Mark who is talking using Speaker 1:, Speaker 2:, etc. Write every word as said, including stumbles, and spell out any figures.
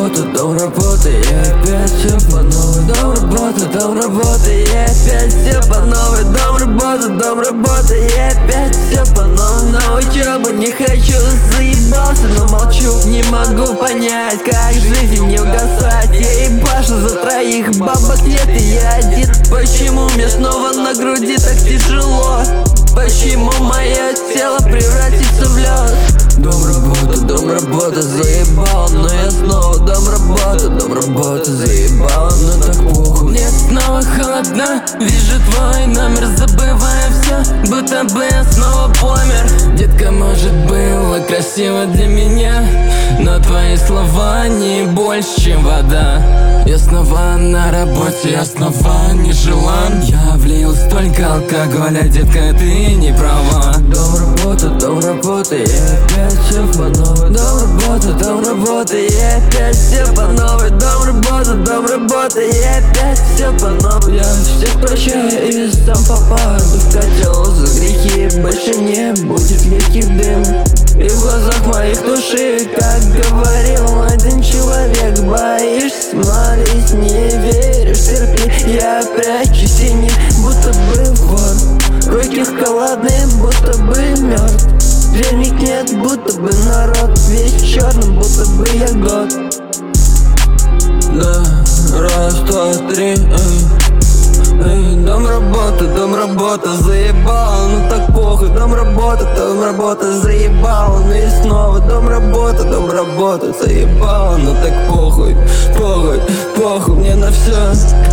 Speaker 1: работа, дом работа, и опять все по новой. Дом работа, дом работа, и опять все по новой. Дом работа, дом работа, и опять все по новой. На учебу не хочу, заебался, но молчу. Не могу понять, как жизнь не угасать. Я ебашу за троих, бабок нет и я один. Почему мне снова на груди так тяжело? Почему мое тело превратится в лед? Дом работа, дом работа, заебал, но я снова. Дом работа, дом работа, заебал, но так похуй.
Speaker 2: Мне снова холодно, вижу твой номер, забывая все, будто бы я снова помер. Детка, может, было красиво для меня, но твои слова не больше, чем вода. Я снова на работе, я снова не желан. Я влил столько алкоголя, детка, ты не права.
Speaker 1: Дом работа, дом работа, и опять все по новой. Дом работа, дом работа, и опять все по новой. Дом работа, дом работа, и опять все по новой. Я всех прощаю и сам попаду в котел за грехи. Больше не будет легких дым и в глазах моих души, как говорил один человек. Боишься, молись, не веришь, терпи. Я прячу синий, будто бы вор. Руки холодные, будто бы мертв. Денег нет, будто бы народ весь черным, будто бы я год. Да, раз, два, три, эй, эй. Дом работа, дом работа, заебал, ну так похуй. Дом работа, дом работа, заебал, ну и снова. Дом работа, дом работа, заебал, ну так похуй. Похуй, похуй мне на все.